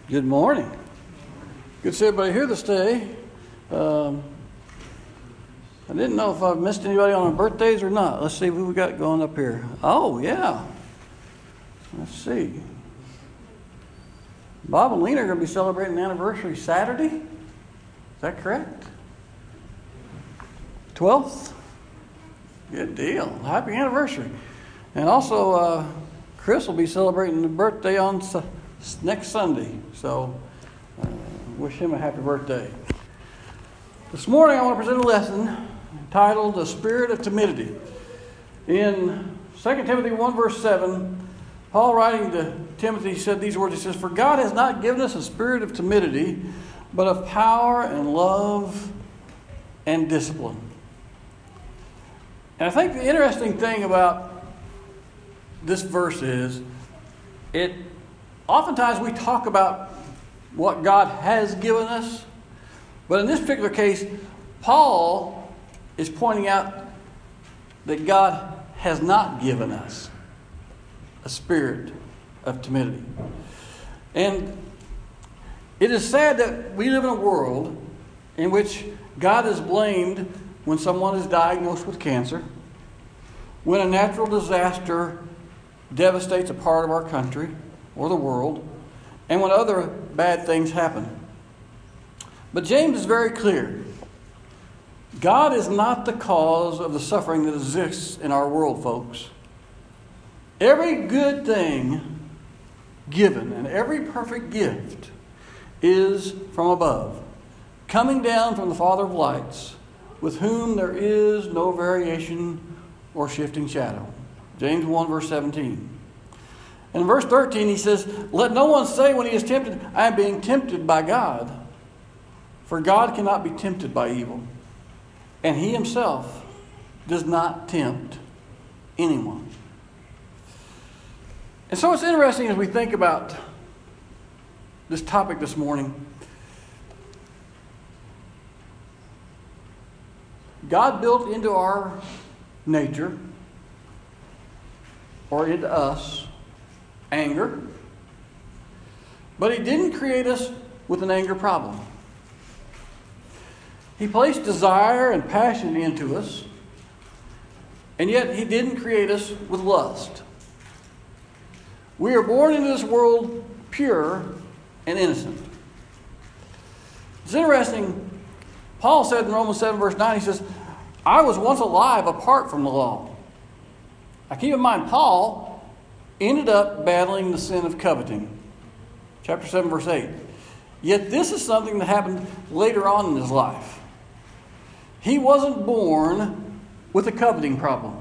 Good morning. Good to see everybody here this day. I didn't know if I've missed anybody on their birthdays or not. Let's see who we got going up here. Oh, yeah. Let's see. Bob and Lena are going to be celebrating the anniversary Saturday. Is that correct? 12th? Good deal. Happy anniversary. And also, Chris will be celebrating the birthday on next Sunday. So, wish him a happy birthday. This morning I want to present a lesson entitled The Spirit of Timidity. In 2 Timothy 1 verse 7, Paul writing to Timothy said these words. He says, "For God has not given us a spirit of timidity, but of power and love and discipline." And I think the interesting thing about this verse is oftentimes we talk about what God has given us, but in this particular case, Paul is pointing out that God has not given us a spirit of timidity. And it is sad that we live in a world in which God is blamed when someone is diagnosed with cancer, when a natural disaster devastates a part of our country or the world, and when other bad things happen. But James is very clear. God is not the cause of the suffering that exists in our world, folks. Every good thing given and every perfect gift is from above, coming down from the Father of lights, with whom there is no variation or shifting shadow. James 1 verse 17. And in verse 13 he says, "Let no one say when he is tempted, I am being tempted by God. For God cannot be tempted by evil, and he himself does not tempt anyone." And so it's interesting as we think about this topic this morning. God built into our nature, or into us, anger, but he didn't create us with an anger problem. He placed desire and passion into us, and yet he didn't create us with lust. We are born into this world pure and innocent. It's interesting. Paul said in Romans 7 verse 9, he says, "I was once alive apart from the law." Now keep in mind, Paul ended up battling the sin of coveting. Chapter 7 verse 8. Yet this is something that happened later on in his life. He wasn't born with a coveting problem.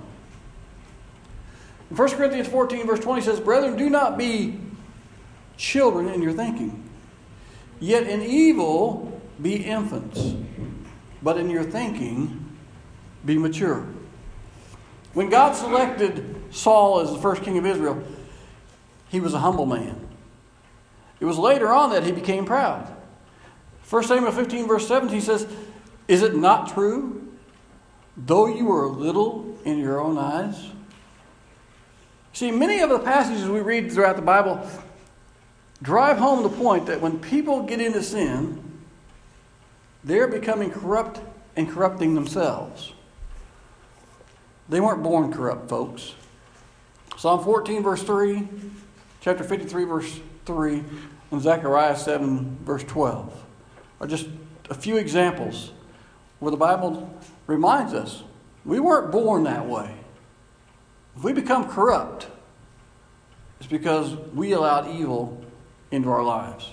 In 1 Corinthians 14 verse 20 says, "Brethren, do not be children in your thinking, yet in evil be infants, but in your thinking be mature." When God selected Saul as the first king of Israel, he was a humble man. It was later on that he became proud. 1 Samuel 15 verse 17 says, "Is it not true, though you were little in your own eyes?" See, many of the passages we read throughout the Bible drive home the point that when people get into sin, they're becoming corrupt and corrupting themselves. They weren't born corrupt, folks. Psalm 14 verse 3, chapter 53 verse 3, and Zechariah 7 verse 12 are just a few examples where the Bible reminds us we weren't born that way. If we become corrupt, it's because we allowed evil into our lives.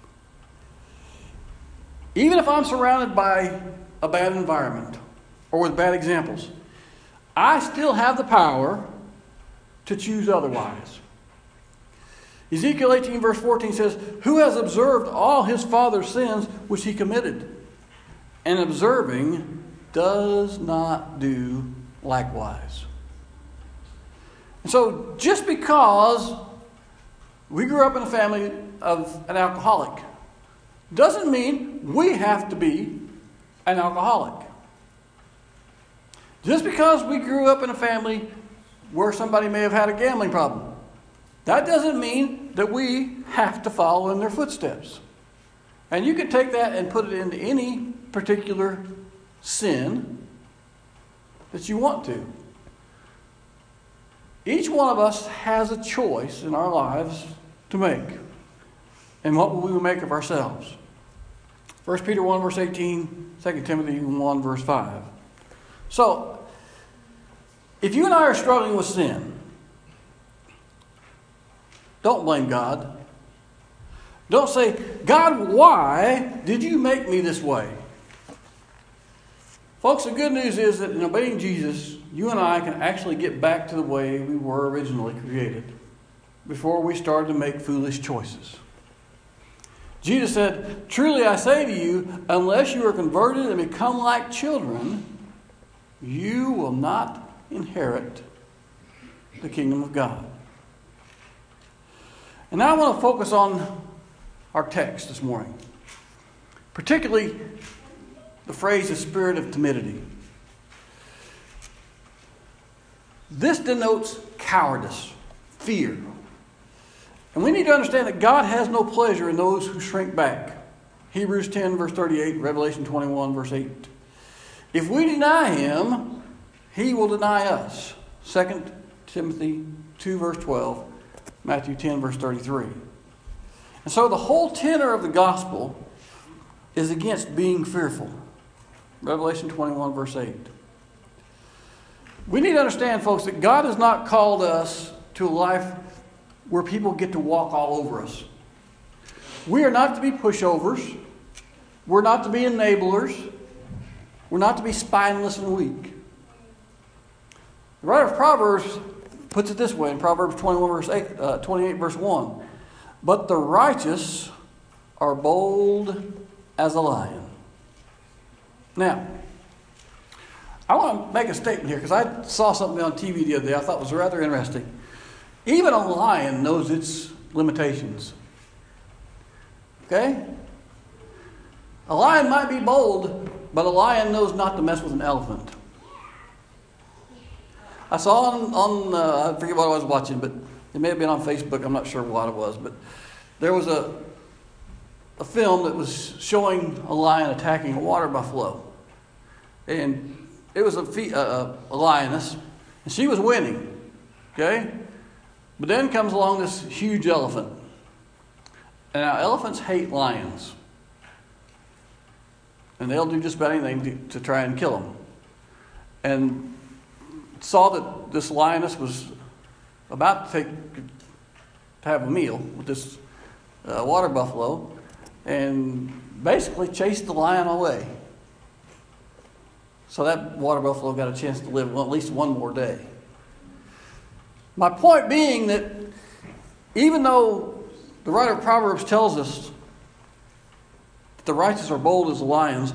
Even if I'm surrounded by a bad environment or with bad examples, I still have the power to choose otherwise. Ezekiel 18 verse 14 says, "Who has observed all his father's sins which he committed, and observing does not do likewise." And so just because we grew up in a family of an alcoholic doesn't mean we have to be an alcoholic. Just because we grew up in a family where somebody may have had a gambling problem That doesn't mean that we have to follow in their footsteps. And you can take that and put it into any particular sin that you want to. Each one of us has a choice in our lives to make. And what will we make of ourselves? 1 Peter 1 verse 18, 2 Timothy 1 verse 5. So, if you and I are struggling with sin, don't blame God. Don't say, God, why did you make me this way? Folks, the good news is that in obeying Jesus, you and I can actually get back to the way we were originally created before we started to make foolish choices. Jesus said, truly I say to you, unless you are converted and become like children, you will not inherit the kingdom of God. And now I want to focus on our text this morning, particularly the phrase, the spirit of timidity. This denotes cowardice, fear. And we need to understand that God has no pleasure in those who shrink back. Hebrews 10 verse 38, Revelation 21 verse 8. If we deny Him, He will deny us. 2 Timothy 2 verse 12, Matthew 10 verse 33. And so the whole tenor of the gospel is against being fearful. Revelation 21 verse 8. We need to understand, folks, that God has not called us to a life where people get to walk all over us. We are not to be pushovers. We're not to be enablers. We're not to be spineless and weak. The writer of Proverbs puts it this way in Proverbs 28 verse 1. But the righteous are bold as a lion. Now, I want to make a statement here because I saw something on TV the other day I thought was rather interesting. Even a lion knows its limitations. Okay? A lion might be bold, but a lion knows not to mess with an elephant. I saw on I forget what I was watching, but it may have been on Facebook. I'm not sure what it was, but there was a film that was showing a lion attacking a water buffalo. And it was a lioness, and she was winning. Okay? But then comes along this huge elephant. And now elephants hate lions. And they'll do just about anything to try and kill them. And saw that this lioness was about to have a meal with this water buffalo, and basically chased the lion away. So that water buffalo got a chance to live at least one more day. My point being that even though the writer of Proverbs tells us that the righteous are bold as lions,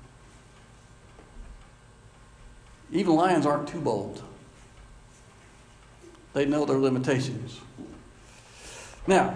even lions aren't too bold. They know their limitations. Now,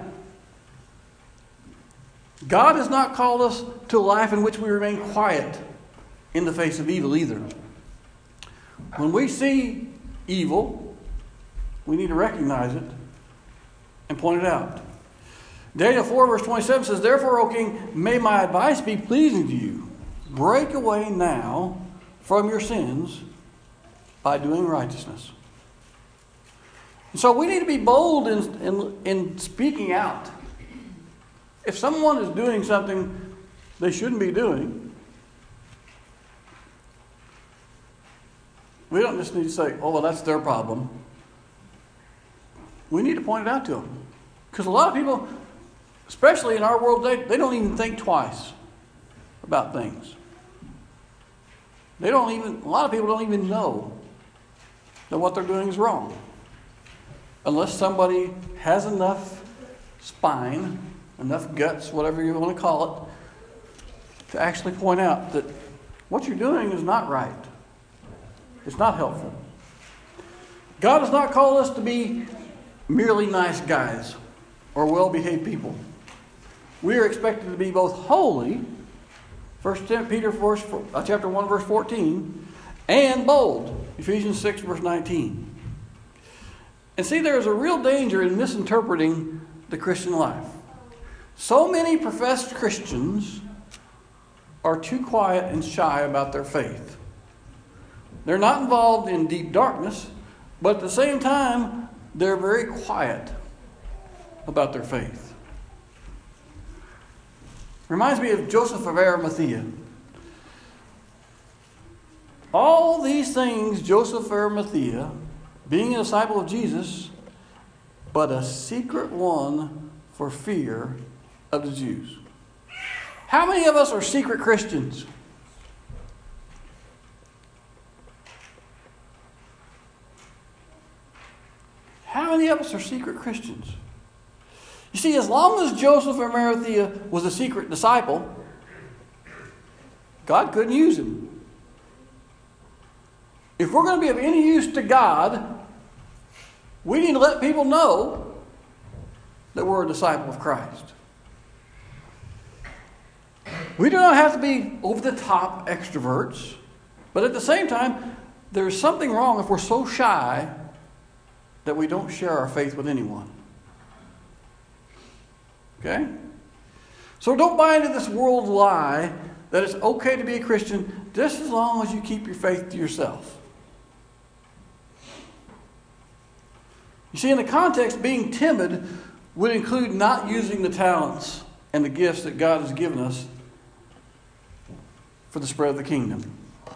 God has not called us to a life in which we remain quiet in the face of evil either. When we see evil, we need to recognize it and point it out. Daniel 4 verse 27 says, therefore, O king, may my advice be pleasing to you. Break away now from your sins by doing righteousness. And so we need to be bold in speaking out. If someone is doing something they shouldn't be doing, we don't just need to say, oh, well, that's their problem. We need to point it out to them. Because a lot of people, especially in our world today, they don't even think twice about things. A lot of people don't even know that what they're doing is wrong. Unless somebody has enough spine, enough guts, whatever you want to call it, to actually point out that what you're doing is not right. It's not helpful. God has not called us to be merely nice guys or well-behaved people. We are expected to be both holy, 1 Peter chapter 1 verse 14, and bold, Ephesians 6 verse 19. And see, there's a real danger in misinterpreting the Christian life. So many professed Christians are too quiet and shy about their faith. They're not involved in deep darkness, but at the same time, they're very quiet about their faith. Reminds me of Joseph of Arimathea. All these things, Joseph of Arimathea, being a disciple of Jesus, but a secret one for fear of the Jews. How many of us are secret Christians? How many of us are secret Christians? You see, as long as Joseph of Arimathea was a secret disciple, God couldn't use him. If we're going to be of any use to God, we need to let people know that we're a disciple of Christ. We do not have to be over-the-top extroverts, but at the same time, there's something wrong if we're so shy that we don't share our faith with anyone. Okay? So don't buy into this world lie that it's okay to be a Christian just as long as you keep your faith to yourself. You see, in the context, being timid would include not using the talents and the gifts that God has given us for the spread of the kingdom.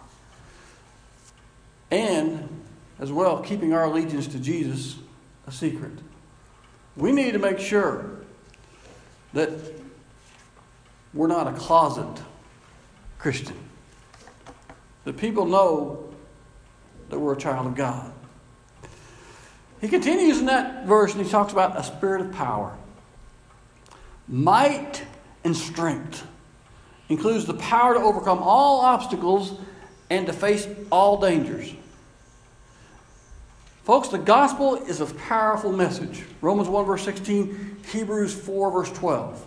And, as well, keeping our allegiance to Jesus a secret. We need to make sure that we're not a closet Christian. That people know that we're a child of God. He continues in that verse and he talks about a spirit of power. Might and strength includes the power to overcome all obstacles and to face all dangers. Folks, the gospel is a powerful message. Romans 1 verse 16, Hebrews 4 verse 12.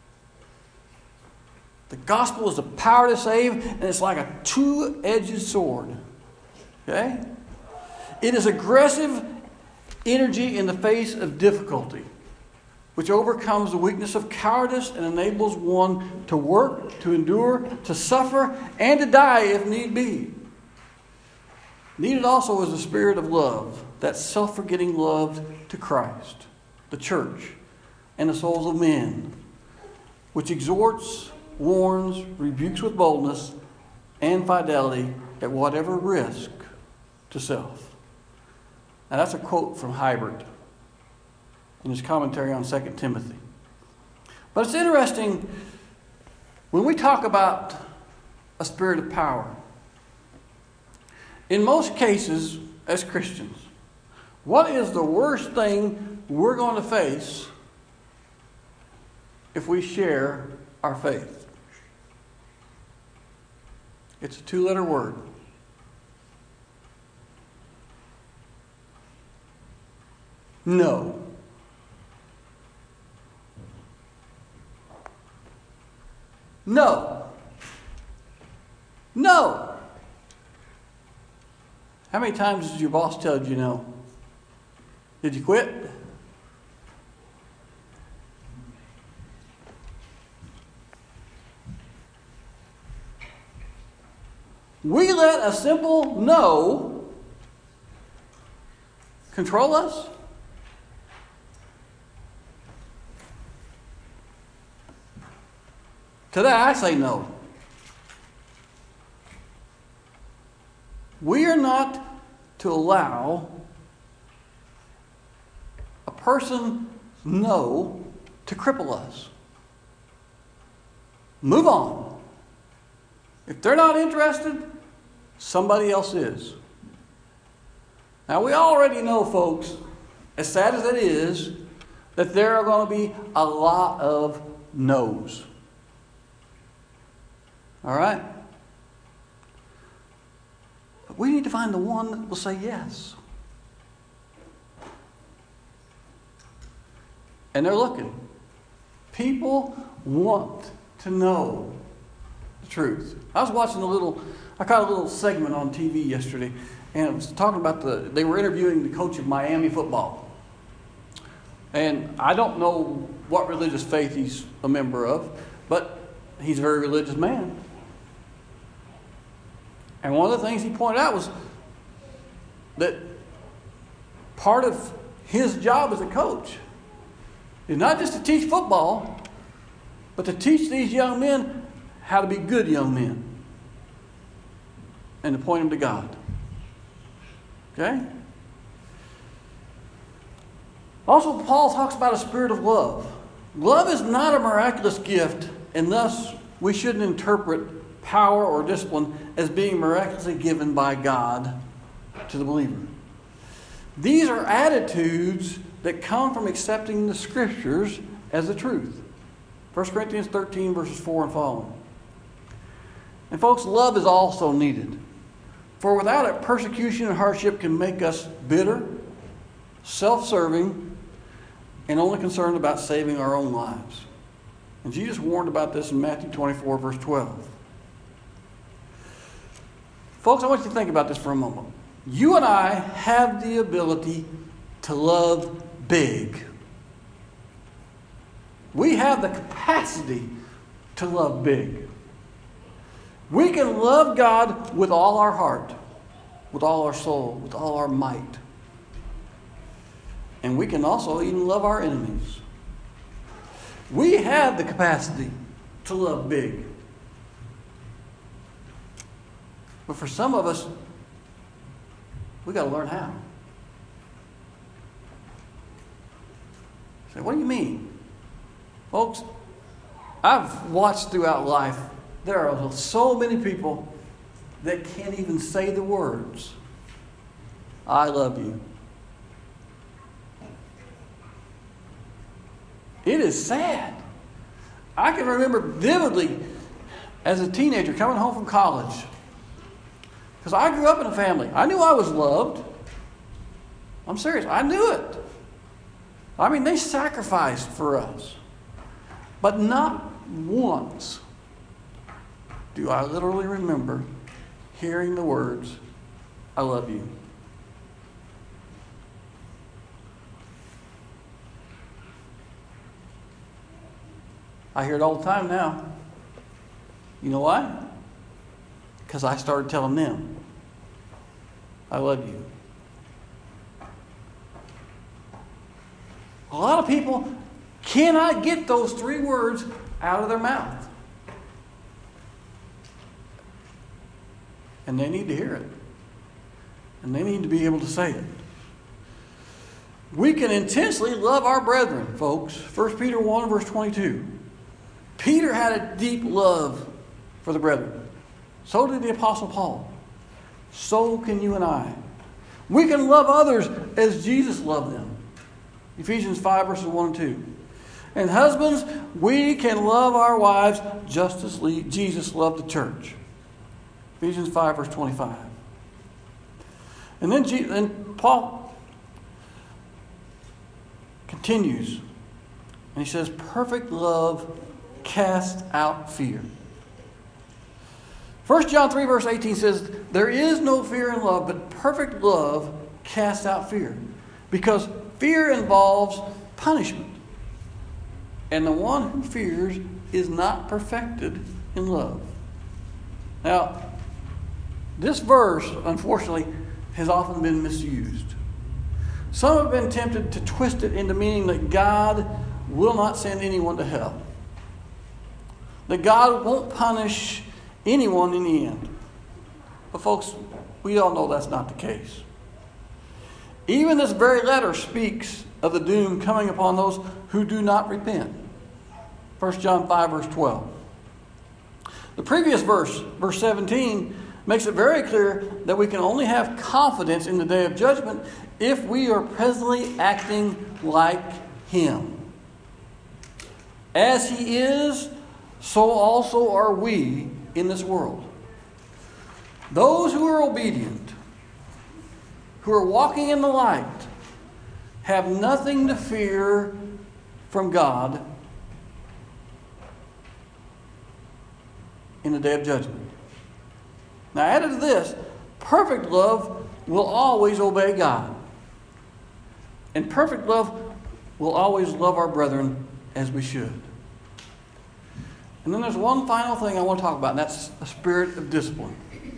The gospel is the power to save, and it's like a two-edged sword. Okay? It is aggressive energy in the face of difficulty, which overcomes the weakness of cowardice and enables one to work, to endure, to suffer, and to die if need be. Needed also is the spirit of love, that self-forgetting love to Christ, the church, and the souls of men, which exhorts, warns, rebukes with boldness and fidelity at whatever risk to self. Now that's a quote from Hybert in his commentary on 2 Timothy. But it's interesting, when we talk about a spirit of power, in most cases, as Christians, what is the worst thing we're going to face if we share our faith? It's a two-letter word. No. No. No. How many times did your boss tell you no? Did you quit? We let a simple no control us. Today I say no. We are not to allow a person's no to cripple us. Move on. If they're not interested, somebody else is. Now we already know, folks, as sad as it is, that there are going to be a lot of no's. All right? But we need to find the one that will say yes. And they're looking. People want to know the truth. I was watching I caught a little segment on TV yesterday, And it was talking about they were interviewing the coach of Miami football. And I don't know what religious faith he's a member of, but he's a very religious man. And one of the things he pointed out was that part of his job as a coach is not just to teach football, but to teach these young men how to be good young men and to point them to God. Okay? Also, Paul talks about a spirit of love. Love is not a miraculous gift, and thus we shouldn't interpret power or discipline as being miraculously given by God to the believer. These are attitudes that come from accepting the Scriptures as the truth. 1 Corinthians 13, verses 4 and following. And folks, love is also needed. For without it, persecution and hardship can make us bitter, self-serving, and only concerned about saving our own lives. And Jesus warned about this in Matthew 24, verse 12. Folks, I want you to think about this for a moment. You and I have the ability to love big. We have the capacity to love big. We can love God with all our heart, with all our soul, with all our might. And we can also even love our enemies. We have the capacity to love big. But for some of us, we got to learn how. Say, what do you mean? Folks, I've watched throughout life, there are so many people that can't even say the words, I love you. It is sad. I can remember vividly as a teenager coming home from college. Because I grew up in a family. I knew I was loved. I'm serious. I knew it. I mean, they sacrificed for us. But not once do I literally remember hearing the words, I love you. I hear it all the time now. You know why? Because I started telling them, I love you. A lot of people cannot get those three words out of their mouth. And they need to hear it. And they need to be able to say it. We can intensely love our brethren, folks. 1 Peter 1, verse 22. Peter had a deep love for the brethren. So did the Apostle Paul. So can you and I. We can love others as Jesus loved them. Ephesians 5, verses 1 and 2. And husbands, we can love our wives just as Jesus loved the church. Ephesians 5, verse 25. And then Paul continues. And he says, perfect love casts out fear. 1 John 3, verse 18 says, there is no fear in love, but perfect love casts out fear. Because fear involves punishment. And the one who fears is not perfected in love. Now, this verse, unfortunately, has often been misused. Some have been tempted to twist it into meaning that God will not send anyone to hell. That God won't punish anyone in the end. But folks, we all know that's not the case. Even this very letter speaks of the doom coming upon those who do not repent. 1 John 5, verse 12. The previous verse, verse 17, makes it very clear that we can only have confidence in the day of judgment if we are presently acting like Him. As He is, so also are we in this world. Those who are obedient, who are walking in the light, have nothing to fear from God in the day of judgment. Now, added to this, perfect love will always obey God. And perfect love will always love our brethren as we should. And then there's one final thing I want to talk about, and that's a spirit of discipline.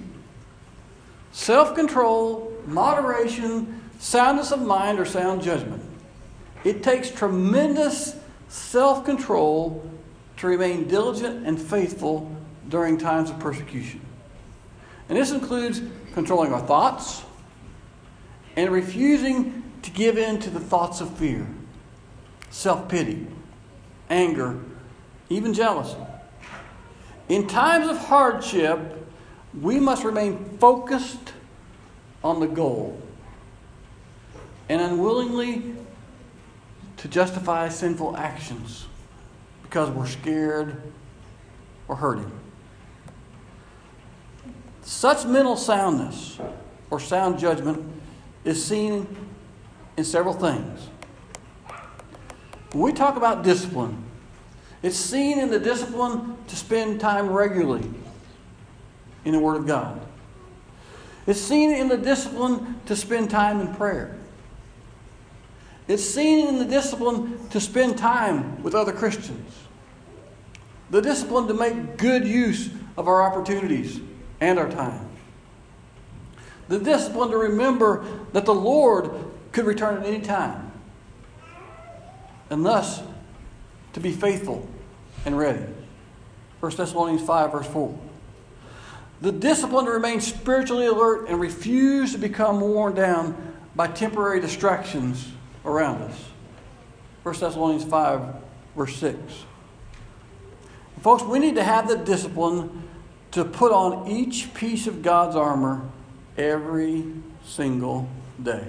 Self-control, moderation, soundness of mind, or sound judgment. It takes tremendous self-control to remain diligent and faithful during times of persecution. And this includes controlling our thoughts and refusing to give in to the thoughts of fear, self-pity, anger, even jealousy. In times of hardship, we must remain focused on the goal and unwillingly to justify sinful actions because we're scared or hurting. Such mental soundness or sound judgment is seen in several things. When we talk about discipline, it's seen in the discipline to spend time regularly in the Word of God. It's seen in the discipline to spend time in prayer. It's seen in the discipline to spend time with other Christians. The discipline to make good use of our opportunities and our time. The discipline to remember that the Lord could return at any time. And thus, to be faithful and ready. 1 Thessalonians 5, verse 4. The discipline to remain spiritually alert and refuse to become worn down by temporary distractions around us. 1 Thessalonians 5, verse 6. Folks, we need to have the discipline to put on each piece of God's armor every single day.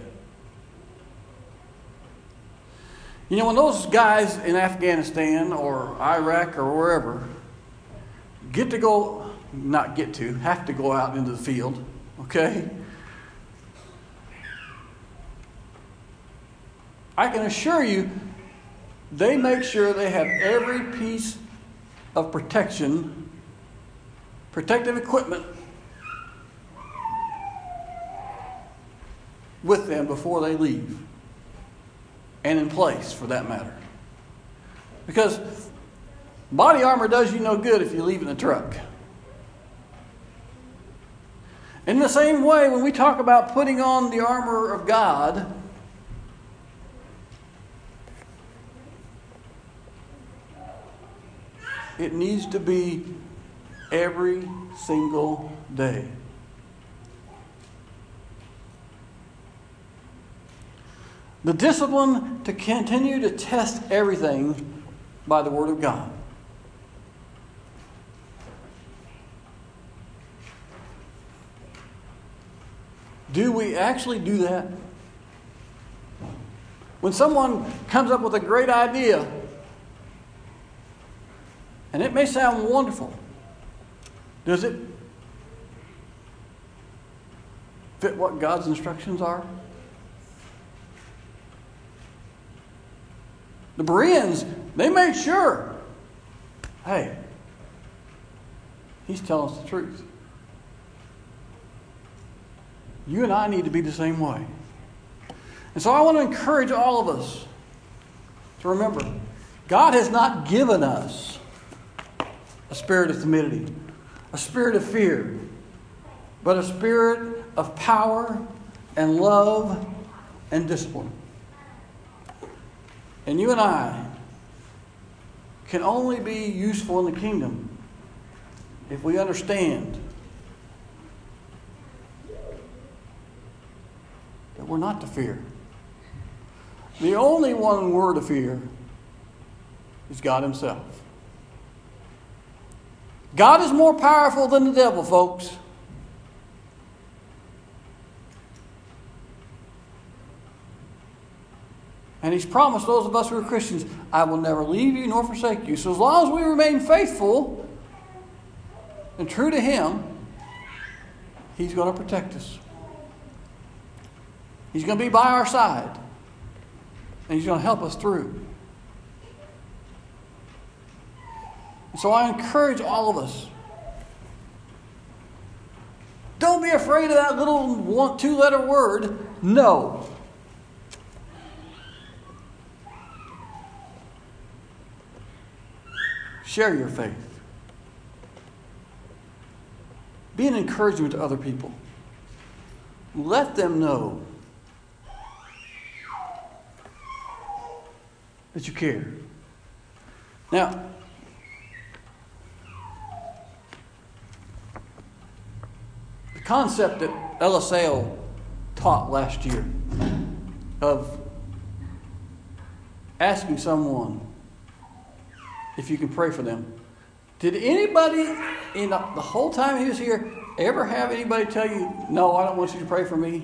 You know, when those guys in Afghanistan or Iraq or wherever have to go out into the field, okay? I can assure you, they make sure they have every piece of protective equipment with them before they leave. And in place, for that matter. Because body armor does you no good if you leave it in the truck. In the same way, when we talk about putting on the armor of God, it needs to be every single day. The discipline to continue to test everything by the Word of God. Do we actually do that? When someone comes up with a great idea, and it may sound wonderful, does it fit what God's instructions are? The Bereans, they made sure, hey, he's telling us the truth. You and I need to be the same way. And so I want to encourage all of us to remember, God has not given us a spirit of timidity, a spirit of fear, but a spirit of power and love and discipline. And you and I can only be useful in the kingdom if we understand that we're not to fear. The only one we're to fear is God Himself. God is more powerful than the devil, folks. And He's promised those of us who are Christians, I will never leave you nor forsake you. So as long as we remain faithful and true to Him, He's going to protect us. He's going to be by our side. And He's going to help us through. And so I encourage all of us, don't don't be afraid of that little two-letter word, no. Share your faith. Be an encouragement to other people. Let them know that you care. Now, the concept that LSAO taught last year of asking someone if you can pray for them. Did anybody in the whole time he was here ever have anybody tell you, no, I don't want you to pray for me?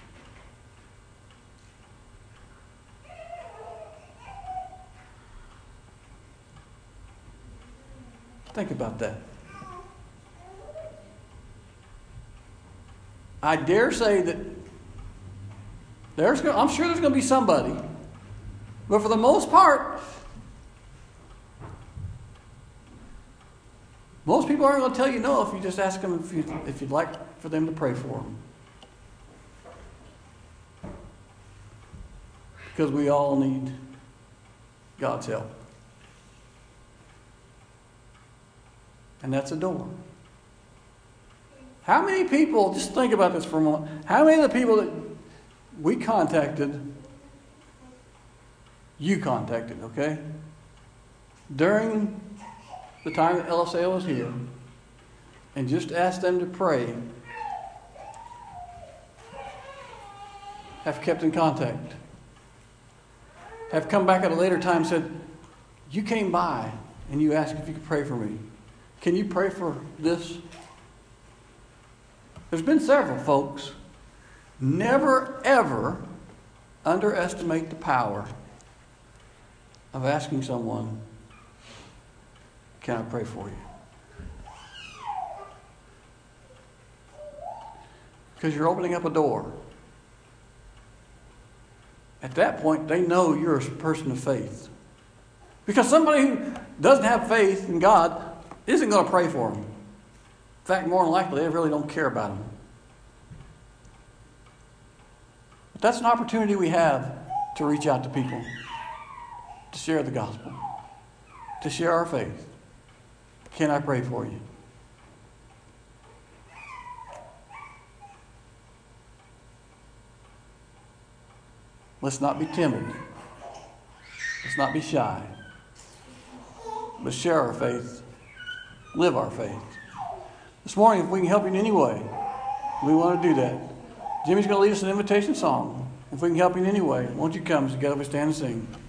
Think about that. I dare say that I'm sure there's going to be somebody, but for the most part, most people aren't going to tell you no if you just ask them if you'd like for them to pray for them. Because we all need God's help. And that's a door. How many people, just think about this for a moment, how many of the people that we contacted, you contacted, okay, during the time that LSAO was here, and just asked them to pray, have kept in contact, have come back at a later time and said, you came by and you asked if you could pray for me. Can you pray for this? There's been several folks. Never, ever underestimate the power of asking someone, can I pray for you? Because you're opening up a door. At that point, they know you're a person of faith. Because somebody who doesn't have faith in God isn't going to pray for them. In fact, more than likely, they really don't care about them. But that's an opportunity we have to reach out to people, to share the gospel, to share our faith. Can I pray for you? Let's not be timid. Let's not be shy. Let's share our faith. Live our faith. This morning, if we can help you in any way, we want to do that. Jimmy's going to lead us an invitation song. If we can help you in any way, won't you come as together we stand and sing?